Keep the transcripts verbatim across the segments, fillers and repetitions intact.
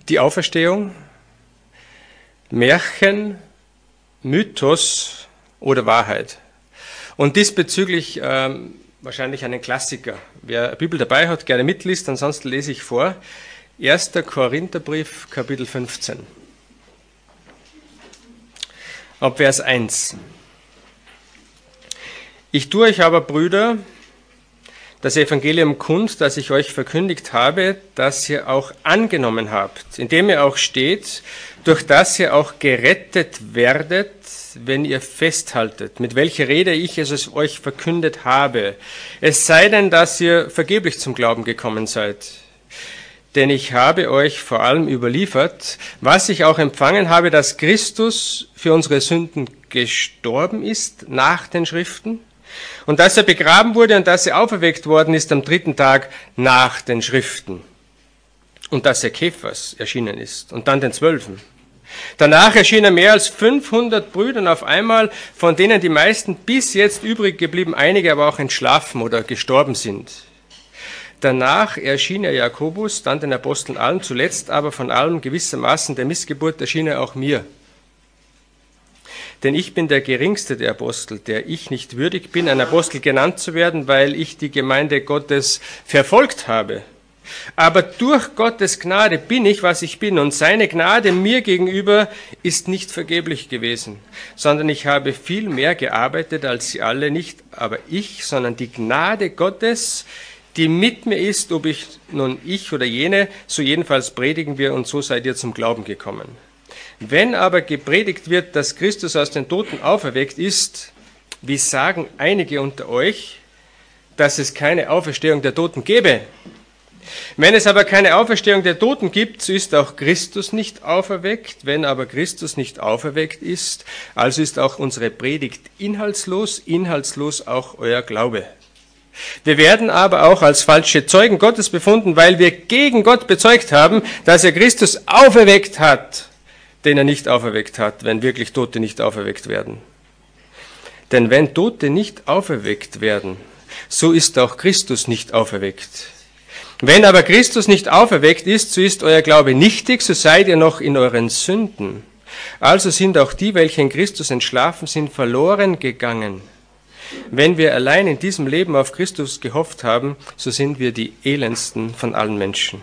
die Auferstehung, Märchen, Mythos oder Wahrheit. Und diesbezüglich ähm, wahrscheinlich einen Klassiker. Wer eine Bibel dabei hat, gerne mitliest, ansonsten lese ich vor. erster Korintherbrief, Kapitel fünfzehn. Ab Vers eins. Ich tue euch aber, Brüder, das Evangelium kund, das ich euch verkündigt habe, das ihr auch angenommen habt, indem ihr auch steht, durch das ihr auch gerettet werdet, wenn ihr festhaltet, mit welcher Rede ich es euch verkündet habe. Es sei denn, dass ihr vergeblich zum Glauben gekommen seid. Denn ich habe euch vor allem überliefert, was ich auch empfangen habe, dass Christus für unsere Sünden gestorben ist nach den Schriften und dass er begraben wurde und dass er auferweckt worden ist am dritten Tag nach den Schriften und dass er Kephas erschienen ist und dann den Zwölfen. Danach erschien er mehr als fünfhundert Brüdern auf einmal, von denen die meisten bis jetzt übrig geblieben, einige aber auch entschlafen oder gestorben sind. Danach erschien er Jakobus, dann den Aposteln allen, zuletzt aber von allem gewissermaßen der Missgeburt erschien er auch mir. Denn ich bin der geringste der Apostel, der ich nicht würdig bin, ein Apostel genannt zu werden, weil ich die Gemeinde Gottes verfolgt habe. Aber durch Gottes Gnade bin ich, was ich bin, und seine Gnade mir gegenüber ist nicht vergeblich gewesen, sondern ich habe viel mehr gearbeitet als sie alle, nicht aber ich, sondern die Gnade Gottes, die mit mir ist, ob ich nun ich oder jene, so jedenfalls predigen wir, und so seid ihr zum Glauben gekommen. Wenn aber gepredigt wird, dass Christus aus den Toten auferweckt ist, wie sagen einige unter euch, dass es keine Auferstehung der Toten gäbe? Wenn es aber keine Auferstehung der Toten gibt, so ist auch Christus nicht auferweckt. Wenn aber Christus nicht auferweckt ist, also ist auch unsere Predigt inhaltslos, inhaltslos auch euer Glaube. Wir werden aber auch als falsche Zeugen Gottes befunden, weil wir gegen Gott bezeugt haben, dass er Christus auferweckt hat, den er nicht auferweckt hat, wenn wirklich Tote nicht auferweckt werden. Denn wenn Tote nicht auferweckt werden, so ist auch Christus nicht auferweckt. Wenn aber Christus nicht auferweckt ist, so ist euer Glaube nichtig, so seid ihr noch in euren Sünden. Also sind auch die, welche in Christus entschlafen sind, verloren gegangen. Wenn wir allein in diesem Leben auf Christus gehofft haben, so sind wir die elendsten von allen Menschen.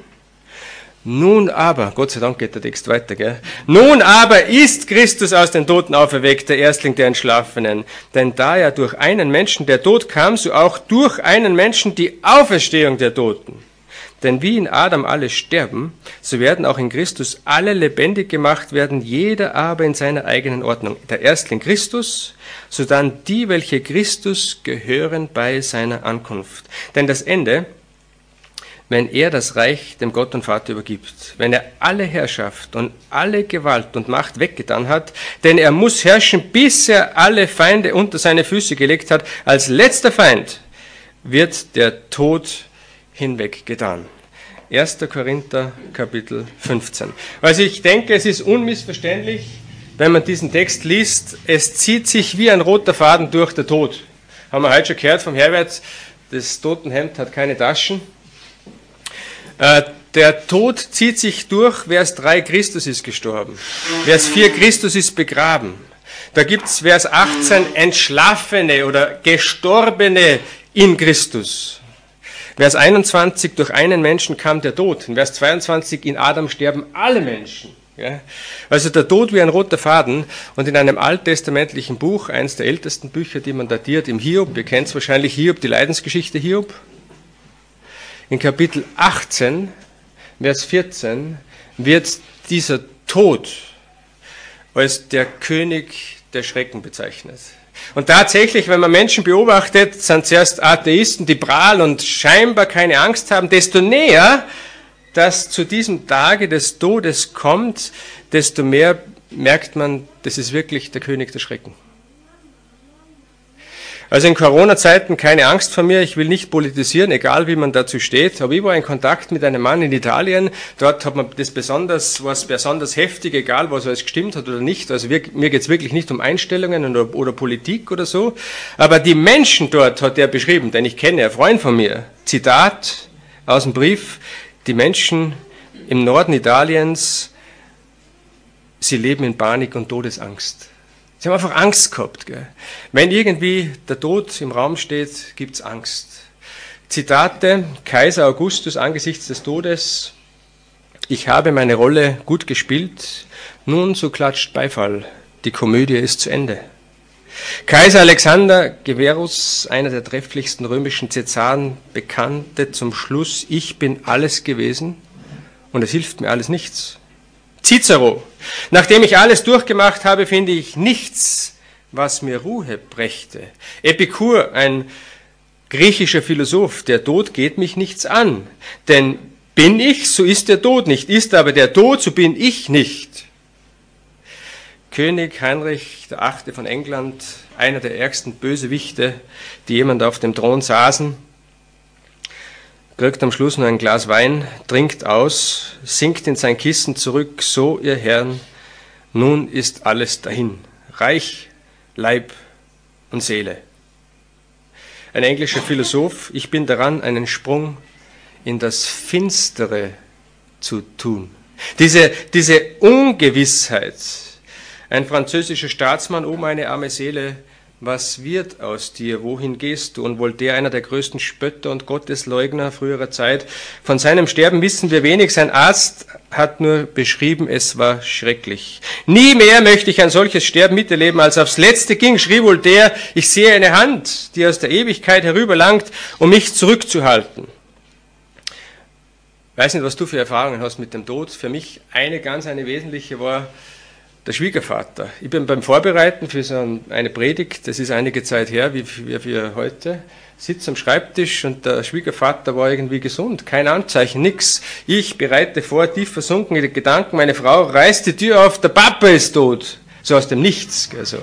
Nun aber, Gott sei Dank geht der Text weiter, gell? Nun aber ist Christus aus den Toten auferweckt, der Erstling der Entschlafenen. Denn da ja durch einen Menschen der Tod kam, so auch durch einen Menschen die Auferstehung der Toten. Denn wie in Adam alle sterben, so werden auch in Christus alle lebendig gemacht werden, jeder aber in seiner eigenen Ordnung. Der Erstling Christus, sodann die, welche Christus gehören bei seiner Ankunft. Denn das Ende, wenn er das Reich dem Gott und Vater übergibt, wenn er alle Herrschaft und alle Gewalt und Macht weggetan hat, denn er muss herrschen, bis er alle Feinde unter seine Füße gelegt hat, als letzter Feind wird der Tod hinweggetan. erster Korinther, Kapitel fünfzehn. Also ich denke, es ist unmissverständlich, wenn man diesen Text liest, es zieht sich wie ein roter Faden durch der Tod. Haben wir heute schon gehört vom Herbert, das Totenhemd hat keine Taschen. Äh, der Tod zieht sich durch, Vers drei, Christus ist gestorben. Vers vier, Christus ist begraben. Da gibt es Vers achtzehn, Entschlafene oder Gestorbene in Christus. Vers einundzwanzig, durch einen Menschen kam der Tod. In Vers zweiundzwanzig, in Adam sterben alle Menschen. Ja? Also der Tod wie ein roter Faden. Und in einem alttestamentlichen Buch, eines der ältesten Bücher, die man datiert, im Hiob, ihr kennt es wahrscheinlich, Hiob, die Leidensgeschichte Hiob. In Kapitel achtzehn, Vers vierzehn, wird dieser Tod als der König der Schrecken bezeichnet. Und tatsächlich, wenn man Menschen beobachtet, sind zuerst Atheisten, die prahlen und scheinbar keine Angst haben, desto näher das zu diesem Tage des Todes kommt, desto mehr merkt man, das ist wirklich der König der Schrecken. Also in Corona-Zeiten keine Angst vor mir, ich will nicht politisieren, egal wie man dazu steht, aber ich war in Kontakt mit einem Mann in Italien, dort hat man das besonders, was besonders heftig, egal was alles gestimmt hat oder nicht, also wir, mir geht es wirklich nicht um Einstellungen oder, oder Politik oder so, aber die Menschen dort hat er beschrieben, denn ich kenne einen Freund von mir, Zitat aus dem Brief, die Menschen im Norden Italiens, sie leben in Panik und Todesangst. Sie haben einfach Angst gehabt. Gell? Wenn irgendwie der Tod im Raum steht, gibt es Angst. Zitate, Kaiser Augustus angesichts des Todes: Ich habe meine Rolle gut gespielt, nun so klatscht Beifall, die Komödie ist zu Ende. Kaiser Alexander Severus, einer der trefflichsten römischen Cäsaren, bekannte zum Schluss: Ich bin alles gewesen und es hilft mir alles nichts. Cicero: Nachdem ich alles durchgemacht habe, finde ich nichts, was mir Ruhe brächte. Epikur, ein griechischer Philosoph: Der Tod geht mich nichts an, denn bin ich, so ist der Tod nicht, ist aber der Tod, so bin ich nicht. König Heinrich der Achte von England, einer der ärgsten Bösewichte, die jemand auf dem Thron saßen, kriegt am Schluss nur ein Glas Wein, trinkt aus, sinkt in sein Kissen zurück: So, ihr Herren, nun ist alles dahin, Reich, Leib und Seele. Ein englischer Philosoph: Ich bin daran, einen Sprung in das Finstere zu tun. Diese, diese Ungewissheit. Ein französischer Staatsmann: Oh meine arme Seele, was wird aus dir, wohin gehst du? Und Voltaire, einer der größten Spötter und Gottesleugner früherer Zeit. Von seinem Sterben wissen wir wenig, sein Arzt hat nur beschrieben, es war schrecklich. Nie mehr möchte ich ein solches Sterben miterleben, als aufs Letzte ging, schrie Voltaire: Ich sehe eine Hand, die aus der Ewigkeit herüberlangt, um mich zurückzuhalten. Ich weiß nicht, was du für Erfahrungen hast mit dem Tod. Für mich eine ganz, eine wesentliche war der Schwiegervater. Ich bin beim Vorbereiten für so eine Predigt, das ist einige Zeit her, wie wir heute, sitze am Schreibtisch und der Schwiegervater war irgendwie gesund, kein Anzeichen, nix. Ich bereite vor, tief versunken in die Gedanken, meine Frau reißt die Tür auf, der Papa ist tot. So aus dem Nichts. Also.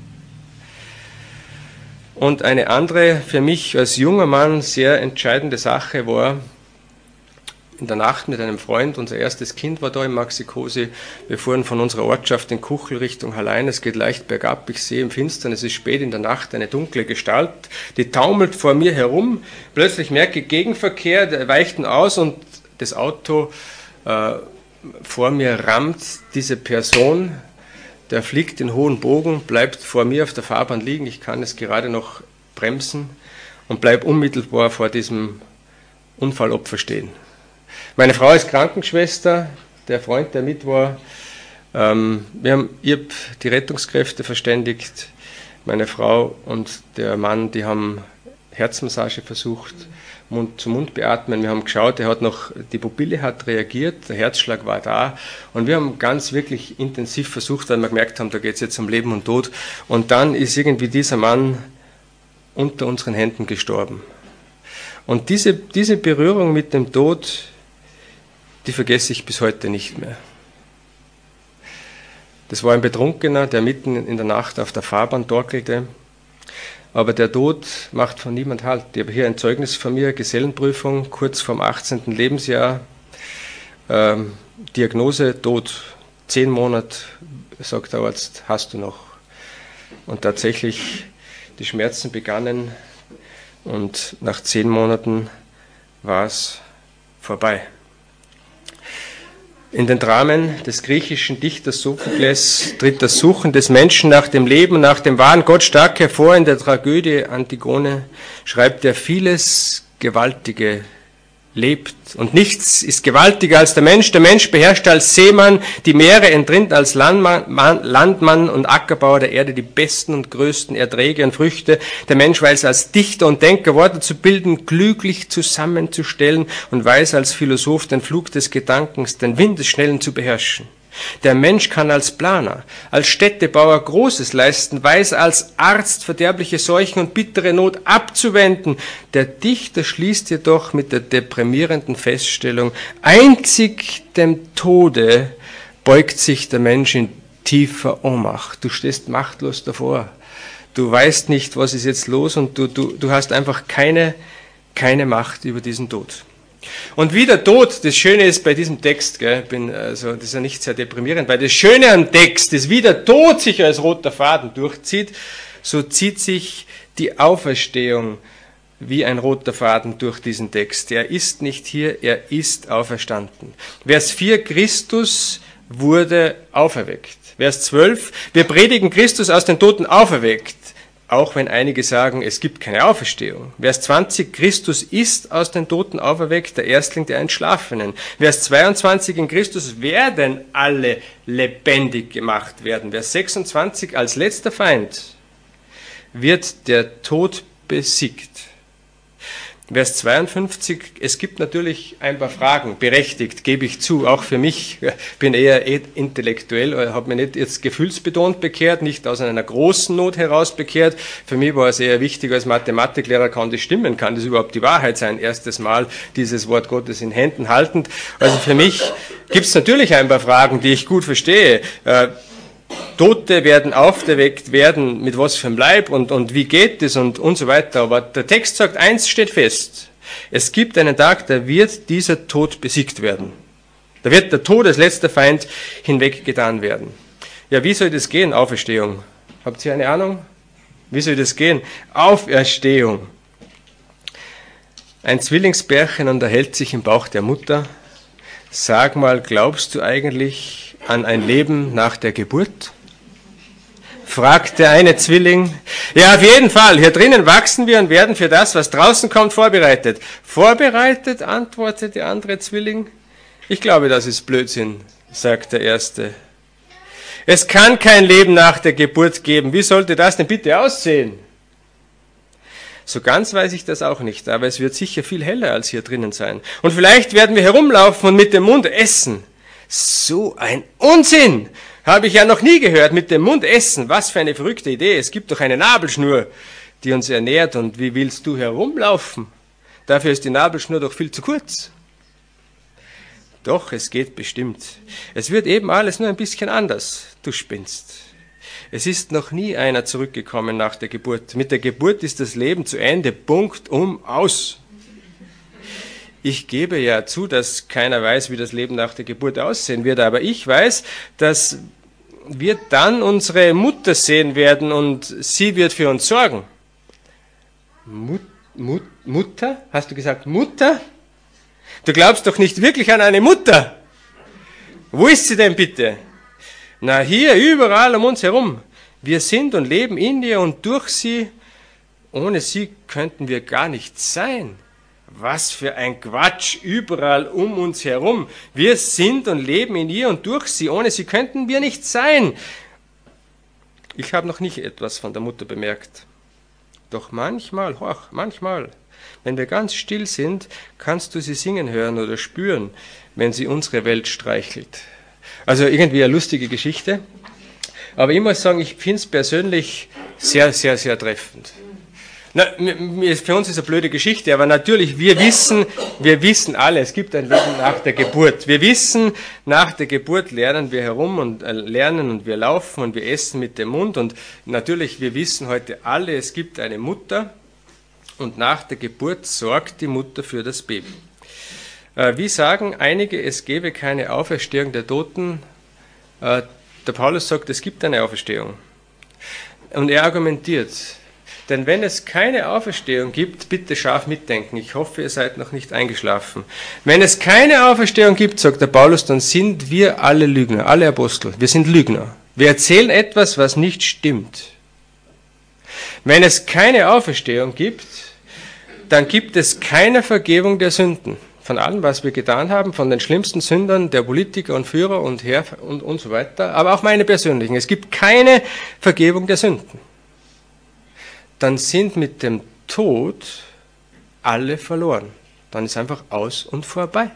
Und eine andere, für mich als junger Mann sehr entscheidende Sache war, in der Nacht mit einem Freund, unser erstes Kind war da im Maxi-Cosi. Wir fuhren von unserer Ortschaft in Kuchel Richtung Hallein. Es geht leicht bergab. Ich sehe im Finstern, es ist spät in der Nacht, eine dunkle Gestalt, die taumelt vor mir herum. Plötzlich merke ich Gegenverkehr, der weicht aus und das Auto äh, vor mir rammt diese Person. Der fliegt in hohen Bogen, bleibt vor mir auf der Fahrbahn liegen. Ich kann es gerade noch bremsen und bleibe unmittelbar vor diesem Unfallopfer stehen. Meine Frau ist Krankenschwester, der Freund, der mit war. Ähm, wir haben, ich habe die Rettungskräfte verständigt, meine Frau und der Mann, die haben Herzmassage versucht, Mund zu Mund beatmen. Wir haben geschaut, er hat noch, die Pupille hat reagiert, der Herzschlag war da und wir haben ganz wirklich intensiv versucht, weil wir gemerkt haben, da geht es jetzt um Leben und Tod. Und dann ist irgendwie dieser Mann unter unseren Händen gestorben. Und diese, diese Berührung mit dem Tod, die vergesse ich bis heute nicht mehr. Das war ein Betrunkener, der mitten in der Nacht auf der Fahrbahn torkelte. Aber der Tod macht von niemand Halt. Ich habe hier ein Zeugnis von mir, Gesellenprüfung, kurz vorm achtzehnten Lebensjahr. Ähm, Diagnose, Tod, zehn Monate, sagt der Arzt, hast du noch. Und tatsächlich, die Schmerzen begannen und nach zehn Monaten war es vorbei. In den Dramen des griechischen Dichters Sophokles tritt das Suchen des Menschen nach dem Leben, nach dem wahren Gott stark hervor. In der Tragödie Antigone schreibt er: Vieles Gewaltige lebt und nichts ist gewaltiger als der Mensch. Der Mensch beherrscht als Seemann die Meere, entrinnt als Landmann, Landmann und Ackerbauer der Erde die besten und größten Erträge und Früchte. Der Mensch weiß als Dichter und Denker Worte zu bilden, klüglich zusammenzustellen und weiß als Philosoph den Flug des Gedankens, den Wind des Schnellen zu beherrschen. Der Mensch kann als Planer, als Städtebauer Großes leisten, weiß als Arzt verderbliche Seuchen und bittere Not abzuwenden. Der Dichter schließt jedoch mit der deprimierenden Feststellung: Einzig dem Tode beugt sich der Mensch in tiefer Ohnmacht. Du stehst machtlos davor. Du weißt nicht, was ist jetzt los und du, du, du hast einfach keine, keine Macht über diesen Tod. Und wie der Tod, das Schöne ist bei diesem Text, gell, bin, also, das ist ja nicht sehr deprimierend, weil das Schöne am Text ist, wie der Tod sich als roter Faden durchzieht, so zieht sich die Auferstehung wie ein roter Faden durch diesen Text. Er ist nicht hier, er ist auferstanden. Vers vier, Christus wurde auferweckt. Vers zwölf, wir predigen Christus aus den Toten auferweckt, auch wenn einige sagen, es gibt keine Auferstehung. Vers zwanzig, Christus ist aus den Toten auferweckt, der Erstling der Entschlafenen. Vers zweiundzwanzig, in Christus werden alle lebendig gemacht werden. Vers sechsundzwanzig, als letzter Feind wird der Tod besiegt. Vers zweiundfünfzig, es gibt natürlich ein paar Fragen, berechtigt, gebe ich zu, auch für mich, ich bin eher intellektuell, habe mich nicht jetzt gefühlsbetont bekehrt, nicht aus einer großen Not heraus bekehrt. Für mich war es eher wichtig, als Mathematiklehrer, kann das stimmen, kann das überhaupt die Wahrheit sein, erstes Mal dieses Wort Gottes in Händen haltend. Also für mich gibt es natürlich ein paar Fragen, die ich gut verstehe. Tote werden auferweckt werden, mit was für einem Leib und, und wie geht es und, und so weiter. Aber der Text sagt, eins steht fest. Es gibt einen Tag, da wird dieser Tod besiegt werden. Da wird der Tod als letzter Feind hinweggetan werden. Ja, wie soll das gehen, Auferstehung? Habt ihr eine Ahnung? Wie soll das gehen? Auferstehung. Ein Zwillingsbärchen unterhält sich im Bauch der Mutter. Sag mal, glaubst du eigentlich an ein Leben nach der Geburt? Fragt der eine Zwilling. Ja, auf jeden Fall. Hier drinnen wachsen wir und werden für das, was draußen kommt, vorbereitet. Vorbereitet, antwortet der andere Zwilling. Ich glaube, das ist Blödsinn, sagt der erste. Es kann kein Leben nach der Geburt geben. Wie sollte das denn bitte aussehen? So ganz weiß ich das auch nicht, aber es wird sicher viel heller als hier drinnen sein. Und vielleicht werden wir herumlaufen und mit dem Mund essen. So ein Unsinn! Habe ich ja noch nie gehört, mit dem Mund essen. Was für eine verrückte Idee. Es gibt doch eine Nabelschnur, die uns ernährt. Und wie willst du herumlaufen? Dafür ist die Nabelschnur doch viel zu kurz. Doch, es geht bestimmt. Es wird eben alles nur ein bisschen anders. Du spinnst. Es ist noch nie einer zurückgekommen nach der Geburt. Mit der Geburt ist das Leben zu Ende. Punkt, um, aus. Ich gebe ja zu, dass keiner weiß, wie das Leben nach der Geburt aussehen wird, aber ich weiß, dass wir dann unsere Mutter sehen werden und sie wird für uns sorgen. Mut, Mut, Mutter? Hast du gesagt Mutter? Du glaubst doch nicht wirklich an eine Mutter. Wo ist sie denn bitte? Na, hier, überall um uns herum. Wir sind und leben in ihr und durch sie. Ohne sie könnten wir gar nicht sein. Was für ein Quatsch, überall um uns herum. Wir sind und leben in ihr und durch sie. Ohne sie könnten wir nicht sein. Ich habe noch nicht etwas von der Mutter bemerkt. Doch manchmal, hoch, manchmal, wenn wir ganz still sind, kannst du sie singen hören oder spüren, wenn sie unsere Welt streichelt. Also irgendwie eine lustige Geschichte. Aber ich muss sagen, ich finde es persönlich sehr, sehr, sehr treffend. Na, für uns ist es eine blöde Geschichte, aber natürlich, wir wissen, wir wissen alle, es gibt ein Leben nach der Geburt. Wir wissen, nach der Geburt lernen wir herum und äh, lernen und wir laufen und wir essen mit dem Mund. Und natürlich, wir wissen heute alle, es gibt eine Mutter und nach der Geburt sorgt die Mutter für das Baby. Äh, wie sagen einige, es gebe keine Auferstehung der Toten? Äh, der Paulus sagt, es gibt eine Auferstehung. Und er argumentiert, denn wenn es keine Auferstehung gibt, bitte scharf mitdenken, ich hoffe, ihr seid noch nicht eingeschlafen. Wenn es keine Auferstehung gibt, sagt der Paulus, dann sind wir alle Lügner, alle Apostel, wir sind Lügner. Wir erzählen etwas, was nicht stimmt. Wenn es keine Auferstehung gibt, dann gibt es keine Vergebung der Sünden. Von allem, was wir getan haben, von den schlimmsten Sündern, der Politiker und Führer und Herr und, und so weiter, aber auch meine persönlichen. Es gibt keine Vergebung der Sünden. Dann sind mit dem Tod alle verloren. Dann ist einfach aus und vorbei.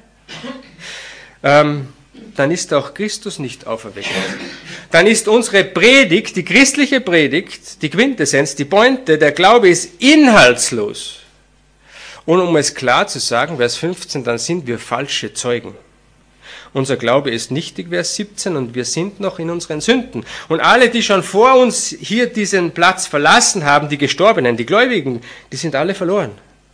Ähm, dann ist auch Christus nicht auferweckt. Dann ist unsere Predigt, die christliche Predigt, die Quintessenz, die Pointe, der Glaube ist inhaltslos. Und um es klar zu sagen, Vers fünfzehn, dann sind wir falsche Zeugen. Unser Glaube ist nichtig, Vers siebzehn, und wir sind noch in unseren Sünden. Und alle, die schon vor uns hier diesen Platz verlassen haben, die Gestorbenen, die Gläubigen, die sind alle verloren.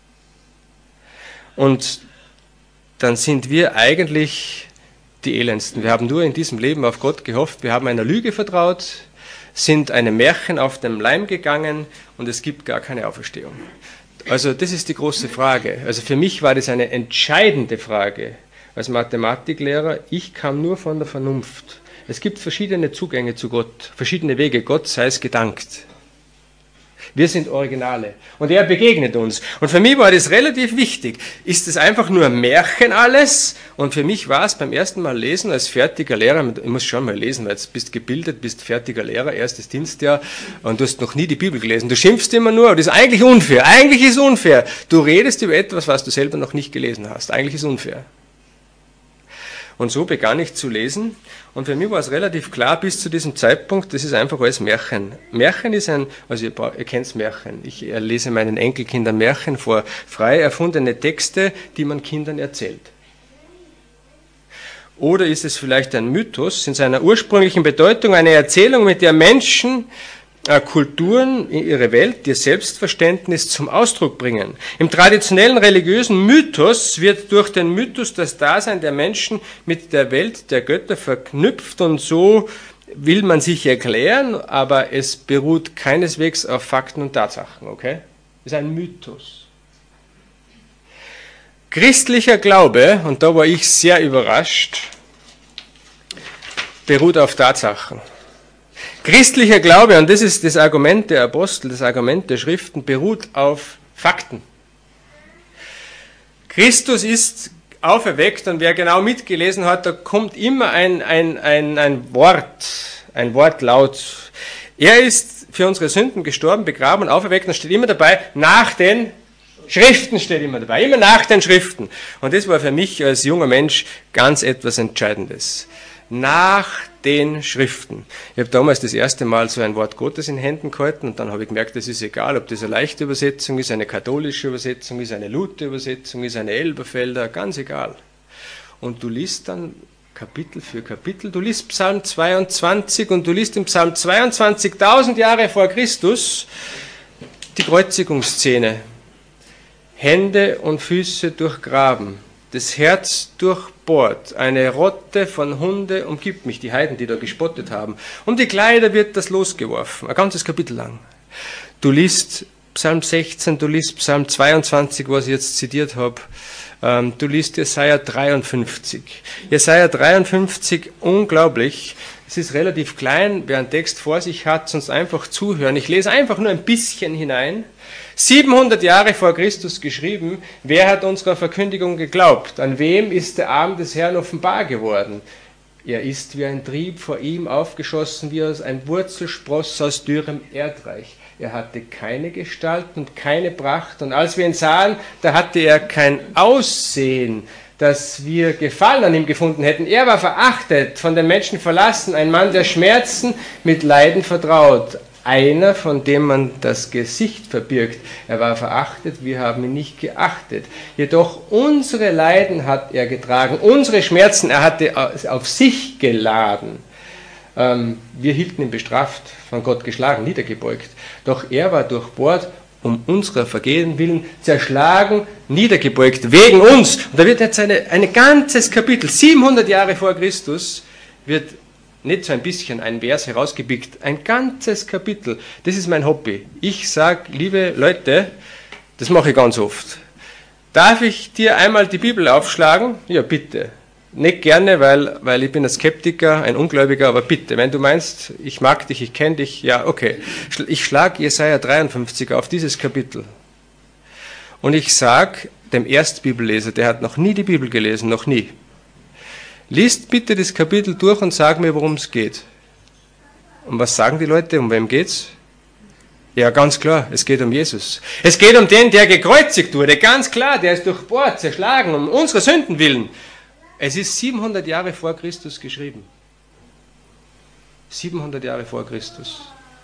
Und dann sind wir eigentlich die Elendsten. Wir haben nur in diesem Leben auf Gott gehofft, wir haben einer Lüge vertraut, sind einem Märchen auf den Leim gegangen und es gibt gar keine Auferstehung. Also das ist die große Frage. Also für mich war das eine entscheidende Frage als Mathematiklehrer. Ich kam nur von der Vernunft. Es gibt verschiedene Zugänge zu Gott, verschiedene Wege. Gott sei es gedankt. Wir sind Originale. Und er begegnet uns. Und für mich war das relativ wichtig. Ist es einfach nur Märchen alles? Und für mich war es beim ersten Mal lesen als fertiger Lehrer, ich muss schon mal lesen, weil du bist gebildet, bist fertiger Lehrer, erstes Dienstjahr und du hast noch nie die Bibel gelesen. Du schimpfst immer nur, aber das ist eigentlich unfair. Eigentlich ist es unfair. Du redest über etwas, was du selber noch nicht gelesen hast. Eigentlich ist es unfair. Und so begann ich zu lesen. Und für mich war es relativ klar bis zu diesem Zeitpunkt, das ist einfach alles Märchen. Märchen ist ein, also ihr, ihr kennt Märchen. Ich lese meinen Enkelkindern Märchen vor. Frei erfundene Texte, die man Kindern erzählt. Oder ist es vielleicht ein Mythos in seiner ursprünglichen Bedeutung, eine Erzählung, mit der Menschen Kulturen, ihre Welt, ihr Selbstverständnis zum Ausdruck bringen. Im traditionellen religiösen Mythos wird durch den Mythos das Dasein der Menschen mit der Welt der Götter verknüpft und so will man sich erklären, aber es beruht keineswegs auf Fakten und Tatsachen, okay? Das ist ein Mythos. Christlicher Glaube, und da war ich sehr überrascht, beruht auf Tatsachen. Christlicher Glaube, und das ist das Argument der Apostel, das Argument der Schriften, beruht auf Fakten. Christus ist auferweckt und wer genau mitgelesen hat, da kommt immer ein, ein, ein, ein Wort, ein Wortlaut. Er ist für unsere Sünden gestorben, begraben und auferweckt und steht immer dabei, nach den Schriften steht immer dabei, immer nach den Schriften. Und das war für mich als junger Mensch ganz etwas Entscheidendes. Nach den Schriften. Ich habe damals das erste Mal so ein Wort Gottes in Händen gehalten und dann habe ich gemerkt, es ist egal, ob das eine leichte Übersetzung ist, eine katholische Übersetzung ist, eine Luther-Übersetzung ist, eine Elberfelder, ganz egal. Und du liest dann Kapitel für Kapitel, du liest Psalm zweiundzwanzig und du liest im Psalm zweiundzwanzig, tausend Jahre vor Christus, die Kreuzigungsszene. Hände und Füße durchgraben, das Herz durchbohrt, eine Rotte von Hunde umgibt mich, die Heiden, die da gespottet haben. Um die Kleider wird das losgeworfen, ein ganzes Kapitel lang. Du liest Psalm sechzehn, du liest Psalm zweiundzwanzig, was ich jetzt zitiert habe, ähm, du liest Jesaja dreiundfünfzig. Jesaja dreiundfünfzig, unglaublich, es ist relativ klein, wer einen Text vor sich hat, sonst einfach zuhören. Ich lese einfach nur ein bisschen hinein. siebenhundert Jahre vor Christus geschrieben, wer hat unserer Verkündigung geglaubt? An wem ist der Arm des Herrn offenbar geworden? Er ist wie ein Trieb vor ihm aufgeschossen, wie aus ein Wurzelspross aus dürrem Erdreich. Er hatte keine Gestalt und keine Pracht, und als wir ihn sahen, da hatte er kein Aussehen, dass wir Gefallen an ihm gefunden hätten. Er war verachtet, von den Menschen verlassen, ein Mann der Schmerzen, mit Leiden vertraut. Einer, von dem man das Gesicht verbirgt. Er war verachtet, wir haben ihn nicht geachtet. Jedoch unsere Leiden hat er getragen, unsere Schmerzen, er hatte auf sich geladen. Ähm, wir hielten ihn bestraft, von Gott geschlagen, niedergebeugt. Doch er war durchbohrt, um unserer Vergehen willen, zerschlagen, niedergebeugt, wegen uns. Und da wird jetzt eine, ein ganzes Kapitel, siebenhundert Jahre vor Christus, wird nicht so ein bisschen ein Vers herausgepickt, ein ganzes Kapitel. Das ist mein Hobby. Ich sage, liebe Leute, das mache ich ganz oft. Darf ich dir einmal die Bibel aufschlagen? Ja, bitte. Nicht gerne, weil, weil ich bin ein Skeptiker, ein Ungläubiger, aber bitte, wenn du meinst, ich mag dich, ich kenne dich, ja, okay. Ich schlage Jesaja dreiundfünfzig auf dieses Kapitel. Und ich sage dem Erstbibelleser, der hat noch nie die Bibel gelesen, noch nie. Liest bitte das Kapitel durch und sag mir, worum es geht. Und was sagen die Leute? Um wem geht's? Ja, ganz klar, es geht um Jesus. Es geht um den, der gekreuzigt wurde, ganz klar, der ist durchbohrt, zerschlagen, um unsere Sünden willen. Es ist siebenhundert Jahre vor Christus geschrieben. siebenhundert Jahre vor Christus.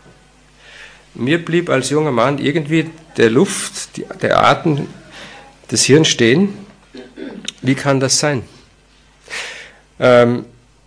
Mir blieb als junger Mann irgendwie der Luft, die, der Atem, das Hirn stehen. Wie kann das sein? Ähm,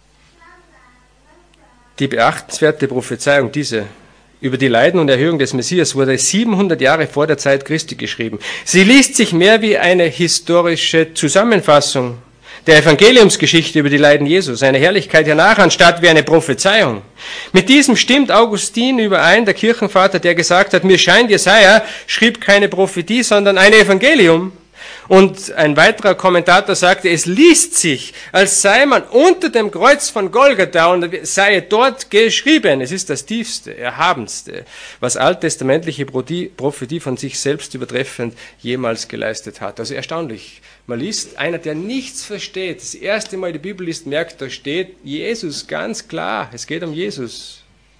die beachtenswerte Prophezeiung, diese, über die Leiden und Erhöhung des Messias wurde siebenhundert Jahre vor der Zeit Christi geschrieben. Sie liest sich mehr wie eine historische Zusammenfassung der Evangeliumsgeschichte über die Leiden Jesu, seine Herrlichkeit hernach, anstatt wie eine Prophezeiung. Mit diesem stimmt Augustin überein, der Kirchenvater, der gesagt hat, mir scheint, Jesaja schrieb keine Prophetie, sondern ein Evangelium. Und ein weiterer Kommentator sagte, es liest sich, als sei man unter dem Kreuz von Golgatha und sei dort geschrieben. Es ist das tiefste, erhabenste, was alttestamentliche Prophetie von sich selbst übertreffend jemals geleistet hat. Also erstaunlich. Man liest, einer, der nichts versteht, das erste Mal die Bibel liest, merkt, da steht Jesus ganz klar. Es geht um Jesus.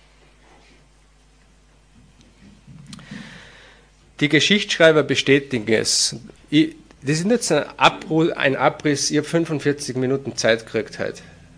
Die Geschichtsschreiber bestätigen es. Ich, Das ist nicht ein, Abru- ein Abriss, ich habe fünfundvierzig Minuten Zeit gekriegt heute.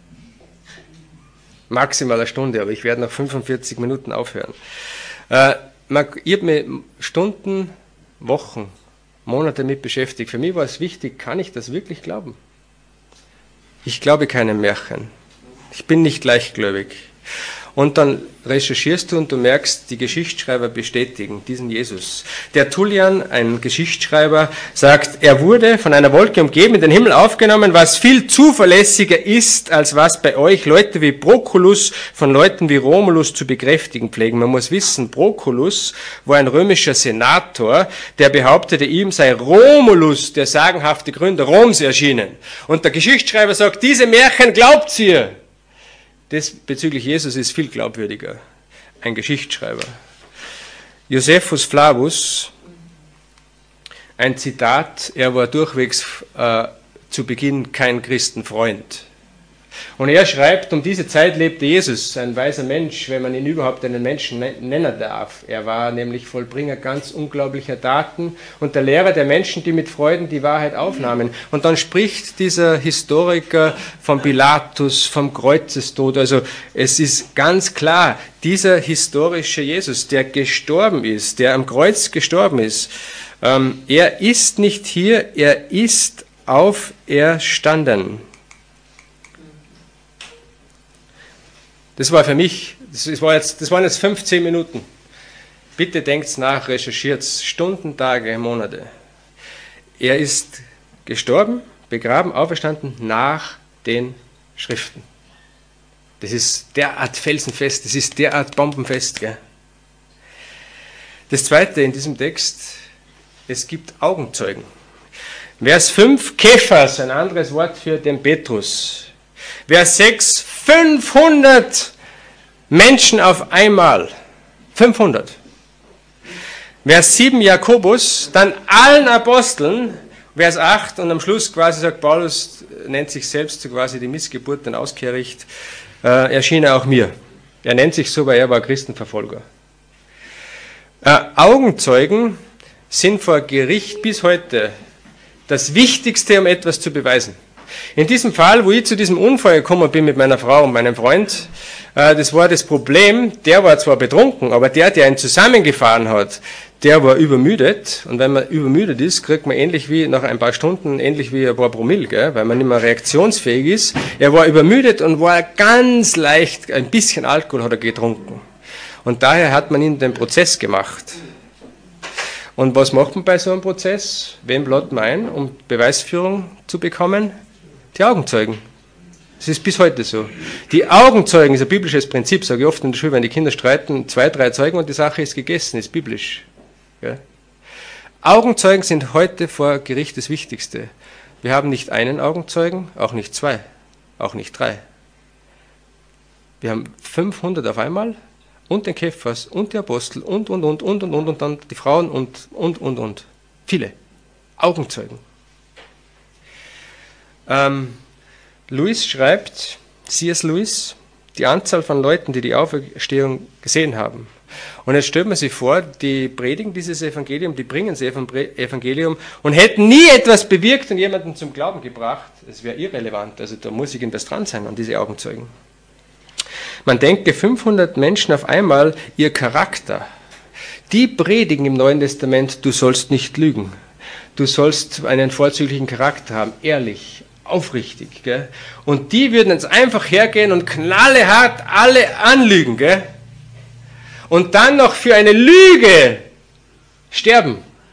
Maximal eine Stunde, aber ich werde nach fünfundvierzig Minuten aufhören. Äh, man, ich habe mich Stunden, Wochen, Monate damit beschäftigt. Für mich war es wichtig, kann ich das wirklich glauben? Ich glaube keinem Märchen. Ich bin nicht leichtgläubig. Und dann recherchierst du und du merkst, die Geschichtsschreiber bestätigen diesen Jesus. Der Tullian, ein Geschichtsschreiber, sagt, er wurde von einer Wolke umgeben, in den Himmel aufgenommen, was viel zuverlässiger ist, als was bei euch Leute wie Proculus von Leuten wie Romulus zu bekräftigen pflegen. Man muss wissen, Proculus war ein römischer Senator, der behauptete, ihm sei Romulus, der sagenhafte Gründer Roms, erschienen. Und der Geschichtsschreiber sagt, diese Märchen glaubt ihr. Das bezüglich Jesus ist viel glaubwürdiger. Ein Geschichtsschreiber. Josephus Flavus, ein Zitat, er war durchwegs äh, zu Beginn kein Christenfreund. Und er schreibt, um diese Zeit lebte Jesus, ein weiser Mensch, wenn man ihn überhaupt einen Menschen nennen darf. Er war nämlich Vollbringer ganz unglaublicher Taten und der Lehrer der Menschen, die mit Freuden die Wahrheit aufnahmen. Und dann spricht dieser Historiker vom Pilatus, vom Kreuzestod. Also es ist ganz klar, dieser historische Jesus, der gestorben ist, der am Kreuz gestorben ist, ähm, er ist nicht hier, er ist auferstanden. Das war für mich, das, war jetzt, das waren jetzt fünfzehn Minuten. Bitte denkt nach, recherchiert Stunden, Tage, Monate. Er ist gestorben, begraben, auferstanden nach den Schriften. Das ist derart felsenfest, das ist derart bombenfest. Gell? Das Zweite in diesem Text, es gibt Augenzeugen. Vers fünf, Kephas, ein anderes Wort für den Petrus. Vers sechs, fünfhundert Menschen auf einmal. fünfhundert. Vers sieben, Jakobus, dann allen Aposteln. Vers acht und am Schluss quasi sagt Paulus, nennt sich selbst so quasi die Missgeburt, den Ausgericht, äh, erschien er auch mir. Er nennt sich so, weil er war Christenverfolger. Äh, Augenzeugen sind vor Gericht bis heute das Wichtigste, um etwas zu beweisen. In diesem Fall, wo ich zu diesem Unfall gekommen bin mit meiner Frau und meinem Freund, äh, das war das Problem, der war zwar betrunken, aber der, der ihn zusammengefahren hat, der war übermüdet. Und wenn man übermüdet ist, kriegt man ähnlich wie nach ein paar Stunden, ähnlich wie ein paar Promille, gell, weil man nicht mehr reaktionsfähig ist. Er war übermüdet und war ganz leicht, ein bisschen Alkohol hat er getrunken. Und daher hat man ihn den Prozess gemacht. Und was macht man bei so einem Prozess? Wen lädt man ein, um Beweisführung zu bekommen? Die Augenzeugen. Das ist bis heute so. Die Augenzeugen ist ein biblisches Prinzip, sage ich oft in der Schule, wenn die Kinder streiten, zwei, drei Zeugen und die Sache ist gegessen, ist biblisch. Ja. Augenzeugen sind heute vor Gericht das Wichtigste. Wir haben nicht einen Augenzeugen, auch nicht zwei, auch nicht drei. Wir haben fünfhundert auf einmal und den Kephas und die Apostel und, und, und, und, und, und, und dann die Frauen und, und, und, und. Viele Augenzeugen. Ähm, Lewis schreibt, C S Lewis, die Anzahl von Leuten, die die Auferstehung gesehen haben. Und jetzt stellt man sich vor, die predigen dieses Evangelium, die bringen das Evangelium und hätten nie etwas bewirkt und jemanden zum Glauben gebracht. Es wäre irrelevant, also da muss irgendwas dran sein an diese Augenzeugen. Man denke, fünfhundert Menschen auf einmal, ihr Charakter, die predigen im Neuen Testament, du sollst nicht lügen. Du sollst einen vorzüglichen Charakter haben, ehrlich, aufrichtig. Gell? Und die würden jetzt einfach hergehen und knallhart alle anlügen. Gell? Und dann noch für eine Lüge sterben.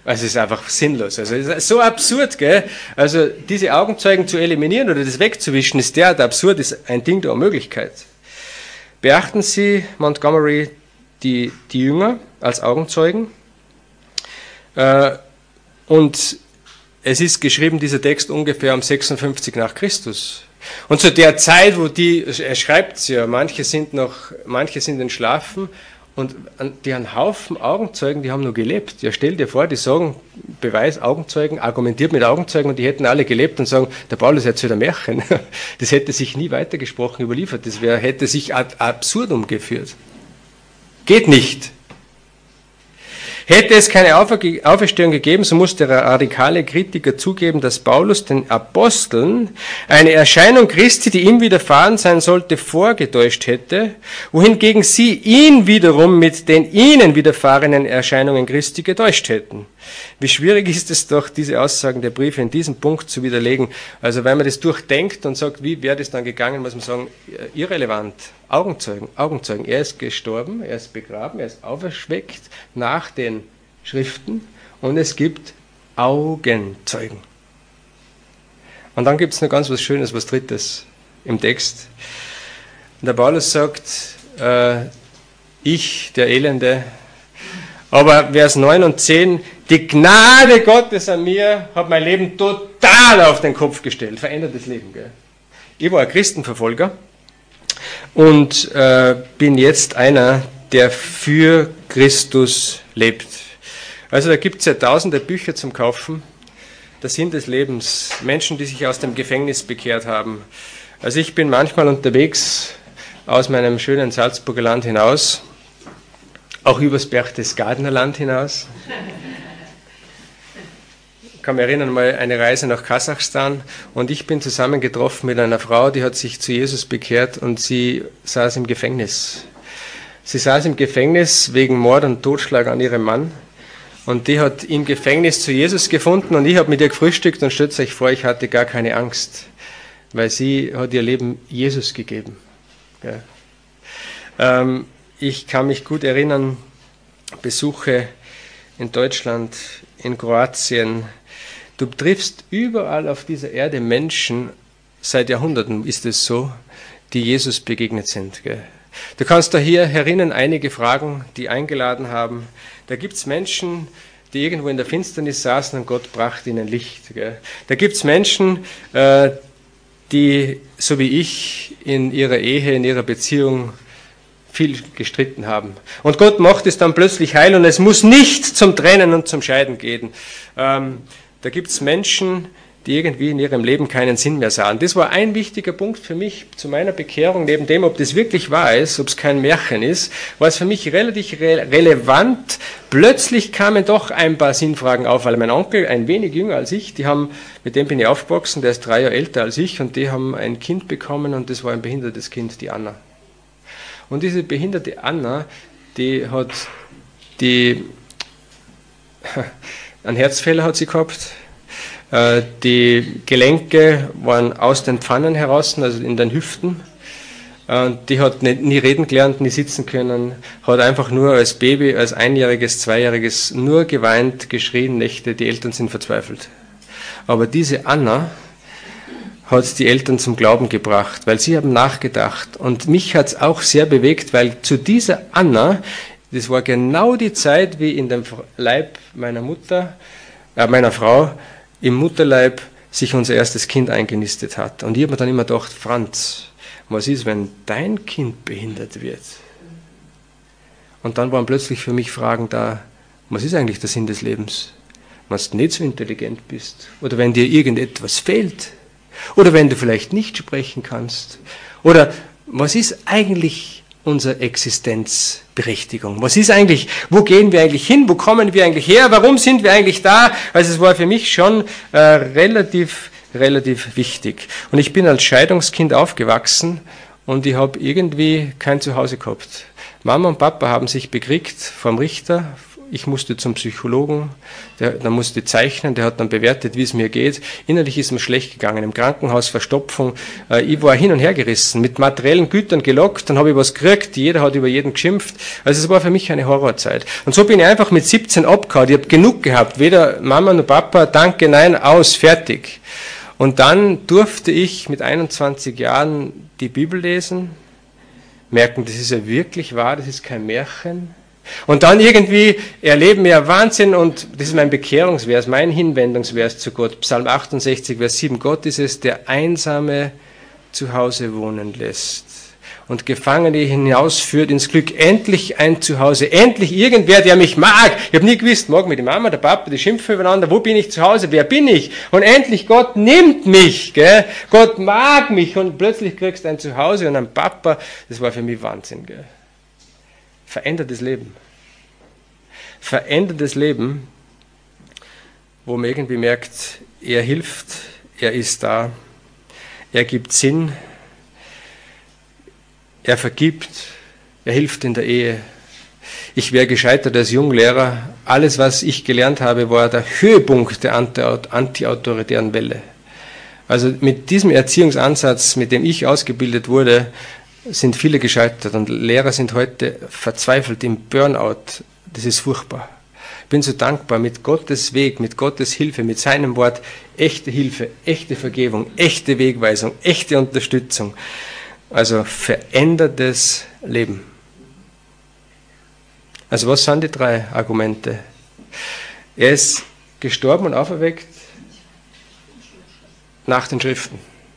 Also es ist einfach sinnlos. Also es ist so absurd, gell? Also diese Augenzeugen zu eliminieren oder das wegzuwischen, ist derart absurd, ist ein Ding der Unmöglichkeit. Beachten Sie, Montgomery, die, die Jünger als Augenzeugen. Äh, und es ist geschrieben, dieser Text ungefähr um sechsundfünfzig nach Christus. Und zu der Zeit, wo die, er schreibt es ja, manche sind noch, manche sind entschlafen und die haben einen Haufen Augenzeugen, die haben nur gelebt. Ja, stell dir vor, die sagen, Beweis, Augenzeugen, argumentiert mit Augenzeugen und die hätten alle gelebt und sagen, der Paulus erzählt ein Märchen. Das hätte sich nie weitergesprochen, überliefert. Das wär, hätte sich ad absurdum geführt. Geht nicht. Hätte es keine Auferstehung gegeben, so muss der radikale Kritiker zugeben, dass Paulus den Aposteln eine Erscheinung Christi, die ihm widerfahren sein sollte, vorgetäuscht hätte, wohingegen sie ihn wiederum mit den ihnen widerfahrenen Erscheinungen Christi getäuscht hätten. Wie schwierig ist es doch, diese Aussagen der Briefe in diesem Punkt zu widerlegen. Also wenn man das durchdenkt und sagt, wie wäre das dann gegangen, muss man sagen, irrelevant. Augenzeugen, Augenzeugen. Er ist gestorben, er ist begraben, er ist auferweckt nach den Schriften und es gibt Augenzeugen. Und dann gibt es noch ganz was Schönes, was Drittes im Text. Der Paulus sagt, äh, ich, der Elende, aber Vers neun und zehn, die Gnade Gottes an mir hat mein Leben total auf den Kopf gestellt. Verändertes Leben, gell? Ich war ein Christenverfolger und äh, bin jetzt einer, der für Christus lebt. Also da gibt es ja tausende Bücher zum Kaufen. Der Sinn des Lebens, Menschen, die sich aus dem Gefängnis bekehrt haben. Also ich bin manchmal unterwegs aus meinem schönen Salzburger Land hinaus, auch übers Berchtesgadener Land hinaus. Ich kann mich erinnern, mal eine Reise nach Kasachstan und ich bin zusammengetroffen mit einer Frau, die hat sich zu Jesus bekehrt und sie saß im Gefängnis. Sie saß im Gefängnis wegen Mord und Totschlag an ihrem Mann und die hat im Gefängnis zu Jesus gefunden und ich habe mit ihr gefrühstückt und stellt euch vor, ich hatte gar keine Angst, weil sie hat ihr Leben Jesus gegeben. Ja. Ähm, ich kann mich gut erinnern, Besuche in Deutschland, in Kroatien. Du triffst überall auf dieser Erde Menschen, seit Jahrhunderten ist es so, die Jesus begegnet sind. Gell? Du kannst da hier herinnen einige fragen, die eingeladen haben. Da gibt es Menschen, die irgendwo in der Finsternis saßen und Gott brachte ihnen Licht. Gell? Da gibt es Menschen, äh, die, so wie ich, in ihrer Ehe, in ihrer Beziehung viel gestritten haben. Und Gott macht es dann plötzlich heil und es muss nicht zum Trennen und zum Scheiden gehen. Ähm, da gibt es Menschen, die irgendwie in ihrem Leben keinen Sinn mehr sahen. Das war ein wichtiger Punkt für mich zu meiner Bekehrung, neben dem, ob das wirklich wahr ist, ob es kein Märchen ist, war es für mich relativ re relevant. Plötzlich kamen doch ein paar Sinnfragen auf, weil mein Onkel, ein wenig jünger als ich, die haben, mit dem bin ich aufgewachsen, der ist drei Jahre älter als ich und die haben ein Kind bekommen und das war ein behindertes Kind, die Anna. Und diese behinderte Anna, die hat die, einen Herzfehler hat sie gehabt, die Gelenke waren aus den Pfannen heraus, also in den Hüften. Die hat nicht, nie reden gelernt, nie sitzen können, hat einfach nur als Baby, als Einjähriges, Zweijähriges nur geweint, geschrien, Nächte, die Eltern sind verzweifelt. Aber diese Anna hat die Eltern zum Glauben gebracht, weil sie haben nachgedacht. Und mich hat es auch sehr bewegt, weil zu dieser Anna, das war genau die Zeit, wie in dem Leib meiner Mutter, äh, meiner Frau, im Mutterleib sich unser erstes Kind eingenistet hat. Und ich habe mir dann immer gedacht, Franz, was ist, wenn dein Kind behindert wird? Und dann waren plötzlich für mich Fragen da, was ist eigentlich der Sinn des Lebens? Wenn du nicht so intelligent bist oder wenn dir irgendetwas fehlt oder wenn du vielleicht nicht sprechen kannst oder was ist eigentlich unsere Existenzberechtigung? Was ist eigentlich, wo gehen wir eigentlich hin? Wo kommen wir eigentlich her? Warum sind wir eigentlich da? Also es war für mich schon äh, relativ, relativ wichtig. Und ich bin als Scheidungskind aufgewachsen und ich habe irgendwie kein Zuhause gehabt. Mama und Papa haben sich bekriegt vom Richter Ich musste zum Psychologen, der, der musste zeichnen, der hat dann bewertet, wie es mir geht. Innerlich ist mir schlecht gegangen, im Krankenhaus Verstopfung. Äh, ich war hin und her gerissen, mit materiellen Gütern gelockt, dann habe ich was gekriegt, jeder hat über jeden geschimpft. Also es war für mich eine Horrorzeit. Und so bin ich einfach mit siebzehn abgehauen. Ich habe genug gehabt, weder Mama noch Papa, danke, nein, aus, fertig. Und dann durfte ich mit einundzwanzig Jahren die Bibel lesen, merken, das ist ja wirklich wahr, das ist kein Märchen. Und dann irgendwie erleben wir Wahnsinn, und das ist mein Bekehrungsvers, mein Hinwendungsvers zu Gott, Psalm achtundsechzig, Vers sieben. Gott ist es, der Einsame zu Hause wohnen lässt und Gefangene hinausführt ins Glück. Endlich ein Zuhause, endlich irgendwer, der mich mag. Ich habe nie gewusst, mag mich die Mama, der Papa, die schimpfen übereinander, wo bin ich zu Hause, wer bin ich? Und endlich Gott nimmt mich, gell? Gott mag mich, und plötzlich kriegst du ein Zuhause und ein Papa. Das war für mich Wahnsinn, gell? Verändertes Leben. Verändertes Leben, wo man irgendwie merkt, er hilft, er ist da, er gibt Sinn, er vergibt, er hilft in der Ehe. Ich wäre gescheitert als Junglehrer. Alles, was ich gelernt habe, war der Höhepunkt der anti-autoritären Welle. Also mit diesem Erziehungsansatz, mit dem ich ausgebildet wurde, sind viele gescheitert, und Lehrer sind heute verzweifelt im Burnout. Das ist furchtbar. Ich bin so dankbar, mit Gottes Weg, mit Gottes Hilfe, mit seinem Wort, echte Hilfe, echte Vergebung, echte Wegweisung, echte Unterstützung. Also verändertes Leben. Also was sind die drei Argumente? Er ist gestorben und auferweckt nach den Schriften.